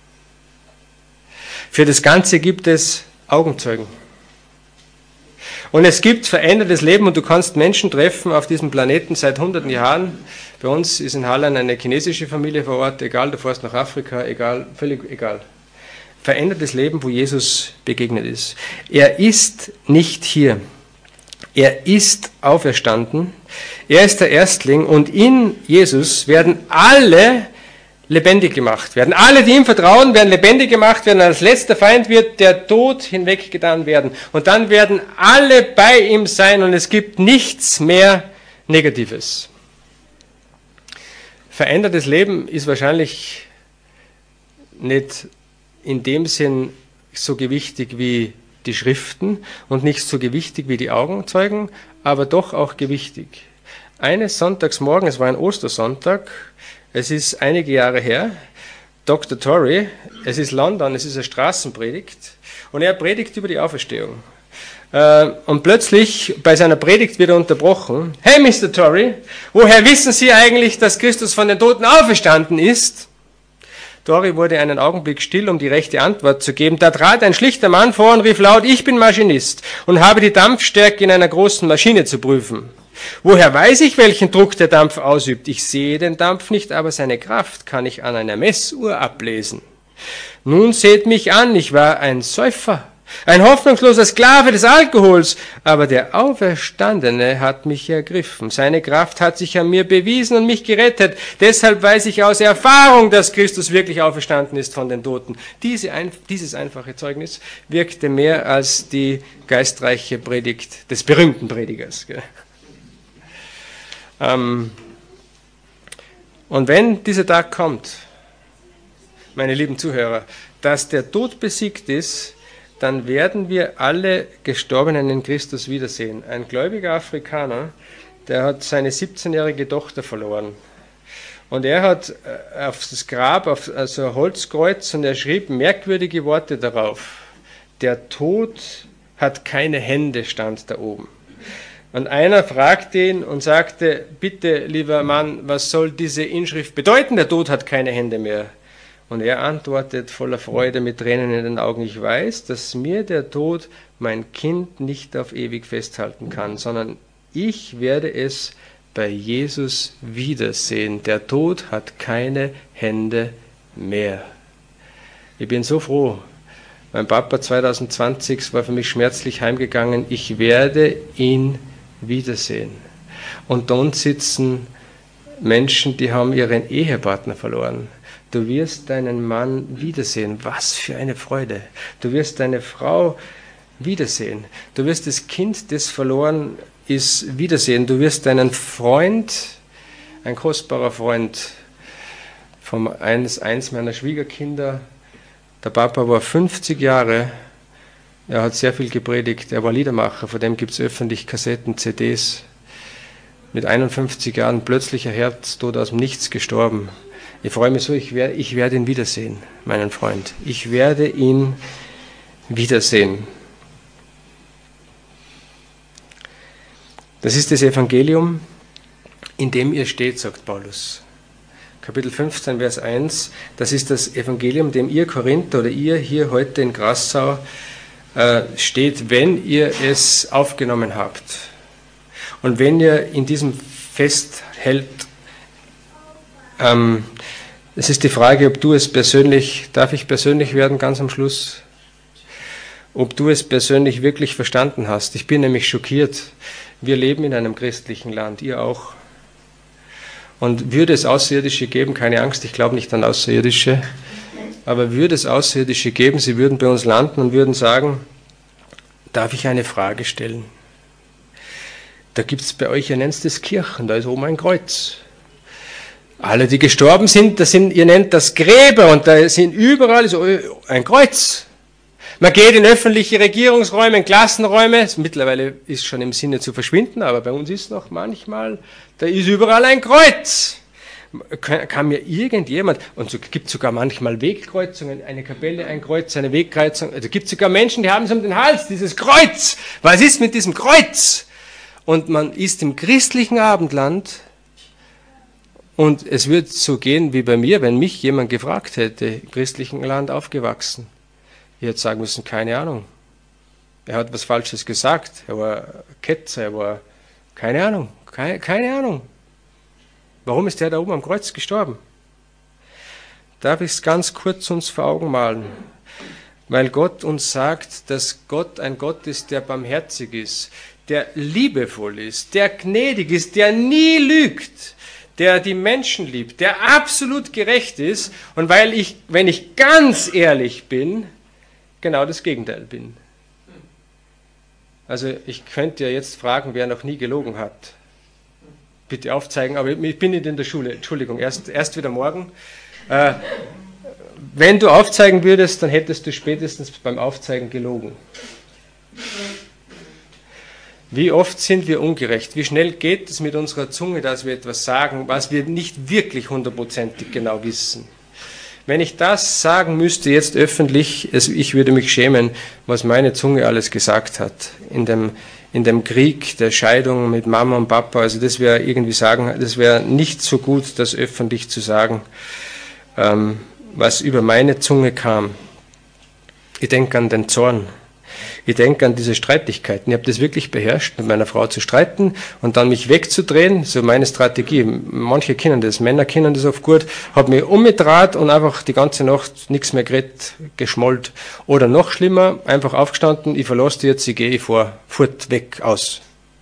Für das Ganze gibt es Augenzeugen. Und es gibt verändertes Leben, und du kannst Menschen treffen auf diesem Planeten seit hunderten Jahren. Bei uns ist in Halland eine chinesische Familie vor Ort, egal, du fährst nach Afrika, egal, völlig egal. Verändertes Leben, wo Jesus begegnet ist. Er ist nicht hier. Er ist auferstanden. Er ist der Erstling, und in Jesus werden alle lebendig gemacht werden. Alle, die ihm vertrauen, werden lebendig gemacht werden. Als letzter Feind wird der Tod hinweggetan werden. Und dann werden alle bei ihm sein, und es gibt nichts mehr Negatives. Verändertes Leben ist wahrscheinlich nicht in dem Sinn so gewichtig wie die Schriften und nicht so gewichtig wie die Augenzeugen, aber doch auch gewichtig. Eines Sonntagsmorgen, es war ein Ostersonntag, es ist einige Jahre her, Doktor Torrey, es ist London, es ist eine Straßenpredigt, und er predigt über die Auferstehung. Und plötzlich bei seiner Predigt wird er unterbrochen. Hey Mister Torrey, woher wissen Sie eigentlich, dass Christus von den Toten auferstanden ist? Torrey wurde einen Augenblick still, um die rechte Antwort zu geben. Da trat ein schlichter Mann vor und rief laut, ich bin Maschinist und habe die Dampfstärke in einer großen Maschine zu prüfen. Woher weiß ich, welchen Druck der Dampf ausübt? Ich sehe den Dampf nicht, aber seine Kraft kann ich an einer Messuhr ablesen. Nun seht mich an, ich war ein Säufer, ein hoffnungsloser Sklave des Alkohols, aber der Auferstandene hat mich ergriffen. Seine Kraft hat sich an mir bewiesen und mich gerettet. Deshalb weiß ich aus Erfahrung, dass Christus wirklich auferstanden ist von den Toten. Diese, dieses einfache Zeugnis wirkte mehr als die geistreiche Predigt des berühmten Predigers. Ähm, und wenn dieser Tag kommt, meine lieben Zuhörer, dass der Tod besiegt ist, dann werden wir alle Gestorbenen in Christus wiedersehen. Ein gläubiger Afrikaner, der hat seine siebzehnjährige Tochter verloren. Und er hat auf das Grab, auf also ein Holzkreuz, und er schrieb merkwürdige Worte darauf. Der Tod hat keine Hände, stand da oben. Und einer fragte ihn und sagte, bitte, lieber Mann, was soll diese Inschrift bedeuten? Der Tod hat keine Hände mehr. Und er antwortet voller Freude mit Tränen in den Augen, ich weiß, dass mir der Tod mein Kind nicht auf ewig festhalten kann, sondern ich werde es bei Jesus wiedersehen. Der Tod hat keine Hände mehr. Ich bin so froh. Mein Papa zwanzig zwanzig war für mich schmerzlich heimgegangen. Ich werde ihn wiedersehen. Und dort sitzen Menschen, die haben ihren Ehepartner verloren. Du wirst deinen Mann wiedersehen. Was für eine Freude. Du wirst deine Frau wiedersehen. Du wirst das Kind, das verloren ist Wiedersehen. Du wirst deinen Freund, ein kostbarer Freund, vom eines, eins meiner Schwiegerkinder, der Papa war fünfzig Jahre, er hat sehr viel gepredigt, er war Liedermacher, von dem gibt es öffentlich Kassetten, C Ds. Mit einundfünfzig Jahren plötzlicher Herztod aus dem Nichts gestorben. Ich freue mich so, ich werde, ich werde ihn wiedersehen, meinen Freund. Ich werde ihn wiedersehen. Das ist das Evangelium, in dem ihr steht, sagt Paulus. Kapitel fünfzehn, Vers eins, das ist das Evangelium, dem ihr Korinther oder ihr hier heute in Grassau äh, steht, wenn ihr es aufgenommen habt. Und wenn ihr in diesem festhält, ähm, es ist die Frage, ob du es persönlich, darf ich persönlich werden, ganz am Schluss? Ob du es persönlich wirklich verstanden hast. Ich bin nämlich schockiert. Wir leben in einem christlichen Land, ihr auch. Und würde es Außerirdische geben, keine Angst, ich glaube nicht an Außerirdische, aber würde es Außerirdische geben, sie würden bei uns landen und würden sagen, darf ich eine Frage stellen? Da gibt es bei euch, ihr nennt es Kirchen, da ist oben ein Kreuz. Alle, die gestorben sind, das sind, ihr nennt das Gräber und da sind überall so ein Kreuz. Man geht in öffentliche Regierungsräume, in Klassenräume, mittlerweile ist schon im Sinne zu verschwinden, aber bei uns ist noch manchmal, da ist überall ein Kreuz. Kann, kann mir irgendjemand, und so gibt es sogar manchmal Wegkreuzungen, eine Kapelle, ein Kreuz, eine Wegkreuzung, also gibt es sogar Menschen, die haben es um den Hals, dieses Kreuz. Was ist mit diesem Kreuz? Und man ist im christlichen Abendland und es wird so gehen wie bei mir, wenn mich jemand gefragt hätte, im christlichen Land aufgewachsen. Ich hätte sagen müssen, keine Ahnung. Er hat was Falsches gesagt, er war Ketzer, er war, keine Ahnung, keine, keine Ahnung. Warum ist der da oben am Kreuz gestorben? Darf ich es ganz kurz uns vor Augen malen? Weil Gott uns sagt, dass Gott ein Gott ist, der barmherzig ist, der liebevoll ist, der gnädig ist, der nie lügt, der die Menschen liebt, der absolut gerecht ist. Und weil ich, wenn ich ganz ehrlich bin, genau das Gegenteil bin. Also ich könnte ja jetzt fragen, wer noch nie gelogen hat. Bitte aufzeigen, aber ich bin nicht in der Schule. Entschuldigung, erst, erst wieder morgen. Äh, wenn du aufzeigen würdest, dann hättest du spätestens beim Aufzeigen gelogen. Wie oft sind wir ungerecht? Wie schnell geht es mit unserer Zunge, dass wir etwas sagen, was wir nicht wirklich hundertprozentig genau wissen? Wenn ich das sagen müsste jetzt öffentlich, also ich würde mich schämen, was meine Zunge alles gesagt hat in dem, in dem Krieg der Scheidung mit Mama und Papa. Also das wäre irgendwie sagen, das wäre nicht so gut, das öffentlich zu sagen, ähm, was über meine Zunge kam. Ich denke an den Zorn. Ich denke an diese Streitigkeiten. Ich habe das wirklich beherrscht, mit meiner Frau zu streiten und dann mich wegzudrehen. So meine Strategie. Manche kennen das, Männer kennen das oft gut. Habe mich umgedreht und einfach die ganze Nacht nichts mehr geredet, geschmollt. Oder noch schlimmer, einfach aufgestanden, ich verlasse die jetzt, ich gehe, ich fahr, fort, weg, aus.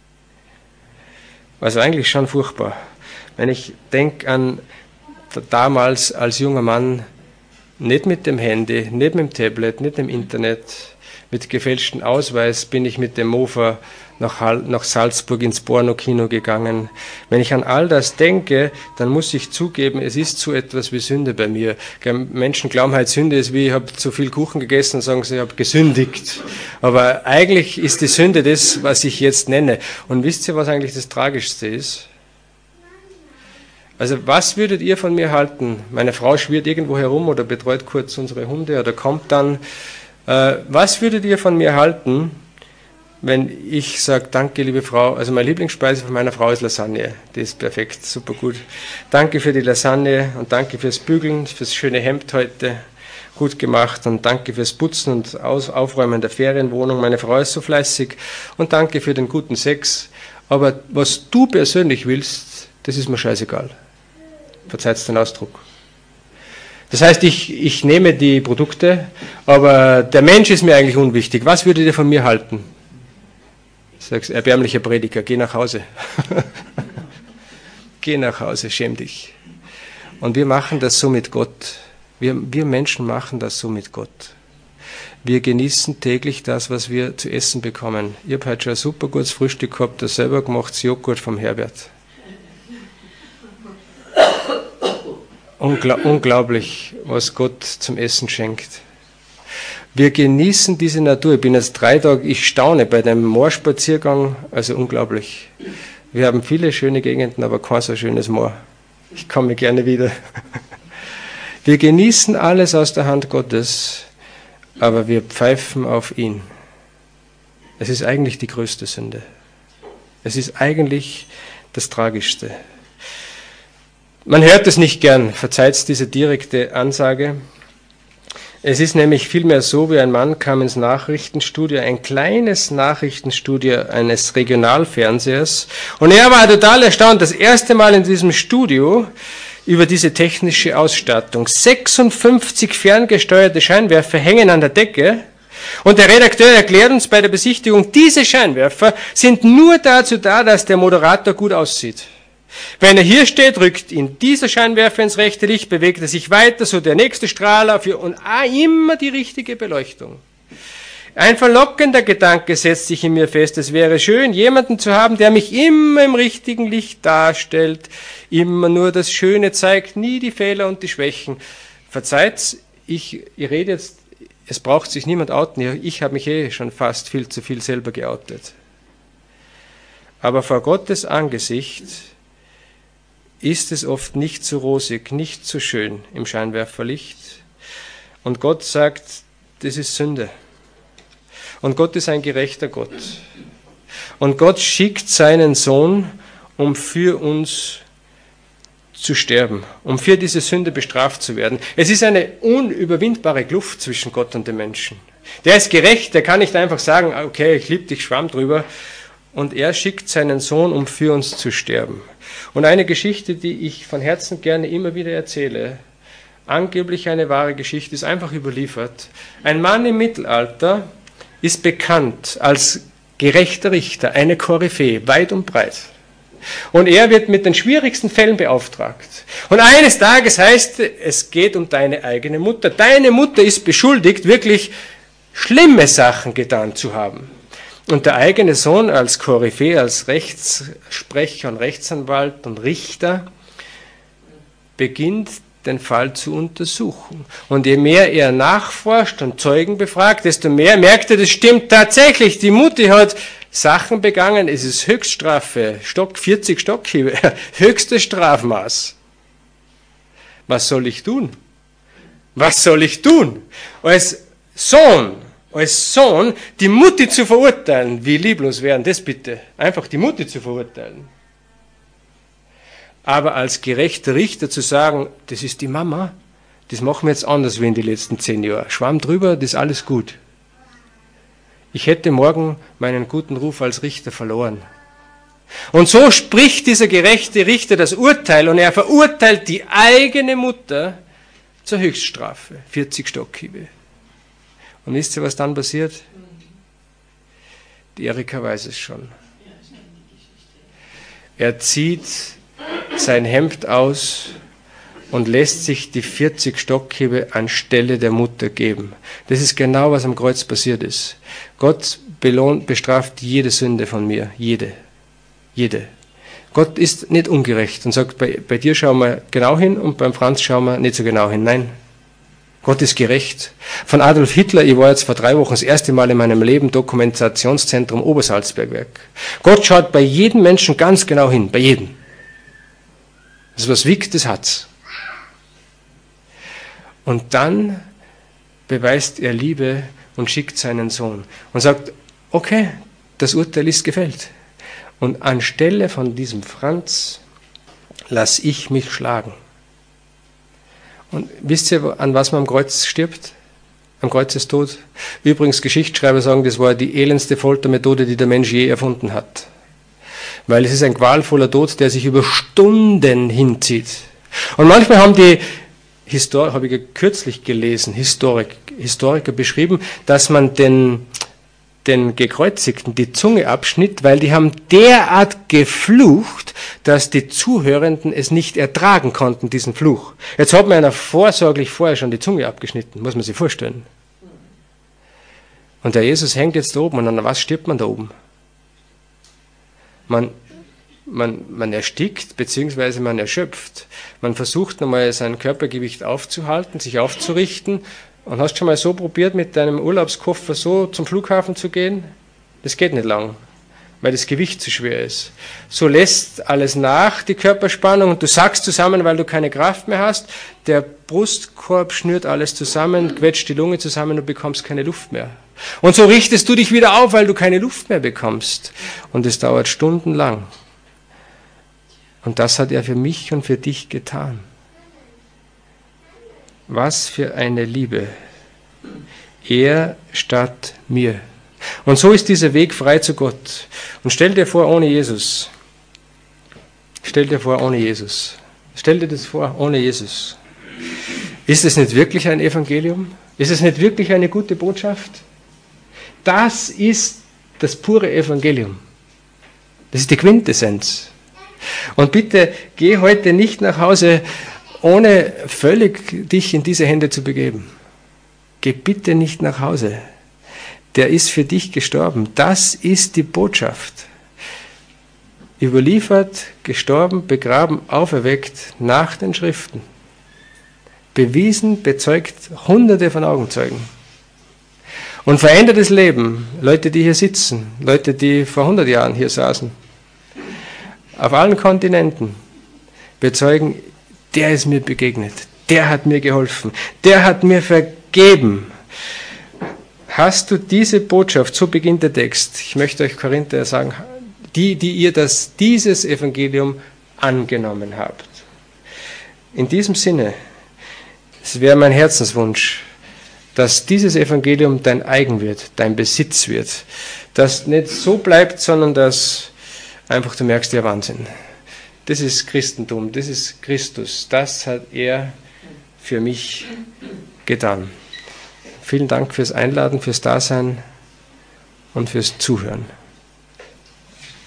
Also eigentlich schon furchtbar. Wenn ich denke an damals als junger Mann, nicht mit dem Handy, nicht mit dem Tablet, nicht im Internet, mit gefälschten Ausweis bin ich mit dem Mofa nach, nach Salzburg ins Porno-Kino gegangen. Wenn ich an all das denke, dann muss ich zugeben, es ist so etwas wie Sünde bei mir. Menschen glauben halt, Sünde ist wie, ich habe zu viel Kuchen gegessen und sagen sie, ich habe gesündigt. Aber eigentlich ist die Sünde das, was ich jetzt nenne. Und wisst ihr, was eigentlich das Tragischste ist? Also was würdet ihr von mir halten? Meine Frau schwirrt irgendwo herum oder betreut kurz unsere Hunde oder kommt dann. Äh, was würdet ihr von mir halten, wenn ich sage, danke liebe Frau, also meine Lieblingsspeise von meiner Frau ist Lasagne, die ist perfekt, super gut. Danke für die Lasagne und danke fürs Bügeln, fürs schöne Hemd heute, gut gemacht und danke fürs Putzen und Aus Aufräumen der Ferienwohnung, meine Frau ist so fleißig und danke für den guten Sex, aber was du persönlich willst, das ist mir scheißegal. Verzeiht den Ausdruck. Das heißt, ich, ich nehme die Produkte, aber der Mensch ist mir eigentlich unwichtig. Was würdet ihr von mir halten? Sagst, erbärmlicher Prediger, geh nach Hause. Geh nach Hause, schäm dich. Und wir machen das so mit Gott. Wir, wir Menschen machen das so mit Gott. Wir genießen täglich das, was wir zu essen bekommen. Ich habe heute schon ein super gutes Frühstück gehabt, das selber gemachtes Joghurt vom Herbert. Ungla- unglaublich, was Gott zum Essen schenkt. Wir genießen diese Natur. Ich bin jetzt drei Tage, ich staune bei dem Moorspaziergang, also unglaublich. Wir haben viele schöne Gegenden, aber kein so schönes Moor. Ich komme gerne wieder. Wir genießen alles aus der Hand Gottes, aber wir pfeifen auf ihn. Es ist eigentlich die größte Sünde. Es ist eigentlich das Tragischste. Man hört es nicht gern, verzeiht diese direkte Ansage. Es ist nämlich vielmehr so, wie ein Mann kam ins Nachrichtenstudio, ein kleines Nachrichtenstudio eines Regionalfernsehers, und er war total erstaunt, das erste Mal in diesem Studio über diese technische Ausstattung. sechsundfünfzig ferngesteuerte Scheinwerfer hängen an der Decke, und der Redakteur erklärt uns bei der Besichtigung, diese Scheinwerfer sind nur dazu da, dass der Moderator gut aussieht. Wenn er hier steht, rückt ihn dieser Scheinwerfer ins rechte Licht, bewegt er sich weiter, so der nächste Strahler für und ah, immer die richtige Beleuchtung. Ein verlockender Gedanke setzt sich in mir fest. Es wäre schön, jemanden zu haben, der mich immer im richtigen Licht darstellt, immer nur das Schöne zeigt, nie die Fehler und die Schwächen. Verzeiht, ich, ich rede jetzt, es braucht sich niemand outen, ich habe mich eh schon fast viel zu viel selber geoutet. Aber vor Gottes Angesicht ist es oft nicht so rosig, nicht so schön im Scheinwerferlicht. Und Gott sagt, das ist Sünde. Und Gott ist ein gerechter Gott. Und Gott schickt seinen Sohn, um für uns zu sterben, um für diese Sünde bestraft zu werden. Es ist eine unüberwindbare Kluft zwischen Gott und dem Menschen. Der ist gerecht, der kann nicht einfach sagen, okay, ich liebe dich, schwamm drüber. Und er schickt seinen Sohn, um für uns zu sterben. Und eine Geschichte, die ich von Herzen gerne immer wieder erzähle, angeblich eine wahre Geschichte, ist einfach überliefert. Ein Mann im Mittelalter ist bekannt als gerechter Richter, eine Koryphäe, weit und breit. Und er wird mit den schwierigsten Fällen beauftragt. Und eines Tages heißt es, es geht um deine eigene Mutter. Deine Mutter ist beschuldigt, wirklich schlimme Sachen getan zu haben. Und der eigene Sohn als Koryphäe, als Rechtssprecher und Rechtsanwalt und Richter beginnt den Fall zu untersuchen. Und je mehr er nachforscht und Zeugen befragt, desto mehr merkt er, das stimmt tatsächlich. Die Mutti hat Sachen begangen, es ist Höchststrafe, Stock, vierzig Stockhiebe, höchstes Strafmaß. Was soll ich tun? Was soll ich tun? Als Sohn, als Sohn die Mutti zu verurteilen, wie lieblos wären das bitte? Einfach die Mutti zu verurteilen. Aber als gerechter Richter zu sagen, das ist die Mama, das machen wir jetzt anders wie in den letzten zehn Jahren. Schwamm drüber, das ist alles gut. Ich hätte morgen meinen guten Ruf als Richter verloren. Und so spricht dieser gerechte Richter das Urteil und er verurteilt die eigene Mutter zur Höchststrafe, vierzig Stockhiebe. Und wisst ihr, was dann passiert? Die Erika weiß es schon. Er zieht sein Hemd aus und lässt sich die vierzig Stockhiebe anstelle der Mutter geben. Das ist genau, was am Kreuz passiert ist. Gott belohnt, bestraft jede Sünde von mir. Jede. Jede. Gott ist nicht ungerecht und sagt, bei, bei dir schauen wir genau hin und beim Franz schauen wir nicht so genau hin. Nein. Gott ist gerecht. Von Adolf Hitler, ich war jetzt vor drei Wochen das erste Mal in meinem Leben Dokumentationszentrum Obersalzbergwerk. Gott schaut bei jedem Menschen ganz genau hin, bei jedem. Das, was wiegt, das hat's. Und dann beweist er Liebe und schickt seinen Sohn und sagt, okay, das Urteil ist gefällt. Und anstelle von diesem Franz lass ich mich schlagen. Und wisst ihr, an was man am Kreuz stirbt? Am Kreuzestod? Übrigens, Geschichtsschreiber sagen, das war die elendste Foltermethode, die der Mensch je erfunden hat. Weil es ist ein qualvoller Tod, der sich über Stunden hinzieht. Und manchmal haben die Historiker, habe ich kürzlich gelesen, Historik, Historiker beschrieben, dass man den, den Gekreuzigten die Zunge abschnitt, weil die haben derart geflucht, dass die Zuhörenden es nicht ertragen konnten, diesen Fluch. Jetzt hat man einer vorsorglich vorher schon die Zunge abgeschnitten, muss man sich vorstellen. Und der Jesus hängt jetzt da oben. Und an was stirbt man da oben? Man, man, man erstickt, beziehungsweise man erschöpft. Man versucht nochmal sein Körpergewicht aufzuhalten, sich aufzurichten. Und hast schon mal so probiert, mit deinem Urlaubskoffer so zum Flughafen zu gehen? Das geht nicht lang, weil das Gewicht zu schwer ist. So lässt alles nach, die Körperspannung, und du sackst zusammen, weil du keine Kraft mehr hast. Der Brustkorb schnürt alles zusammen, quetscht die Lunge zusammen, du bekommst keine Luft mehr. Und so richtest du dich wieder auf, weil du keine Luft mehr bekommst. Und es dauert stundenlang. Und das hat er für mich und für dich getan. Was für eine Liebe. Er statt mir. Und so ist dieser Weg frei zu Gott. Und stell dir vor, ohne Jesus. Stell dir vor, ohne Jesus. Stell dir das vor, ohne Jesus. Ist es nicht wirklich ein Evangelium? Ist es nicht wirklich eine gute Botschaft? Das ist das pure Evangelium. Das ist die Quintessenz. Und bitte geh heute nicht nach Hause, ohne völlig dich in diese Hände zu begeben. Geh bitte nicht nach Hause. Der ist für dich gestorben. Das ist die Botschaft. Überliefert, gestorben, begraben, auferweckt nach den Schriften. Bewiesen, bezeugt, hunderte von Augenzeugen. Und verändertes Leben, Leute, die hier sitzen, Leute, die vor hundert Jahren hier saßen, auf allen Kontinenten, bezeugen, der ist mir begegnet, der hat mir geholfen, der hat mir vergeben. Hast du diese Botschaft, so beginnt der Text, ich möchte euch Korinther sagen, die, die ihr das, dieses Evangelium angenommen habt. In diesem Sinne, es wäre mein Herzenswunsch, dass dieses Evangelium dein eigen wird, dein Besitz wird. Dass nicht so bleibt, sondern dass einfach du merkst, ja Wahnsinn. Das ist Christentum, das ist Christus. Das hat er für mich getan. Vielen Dank fürs Einladen, fürs Dasein und fürs Zuhören.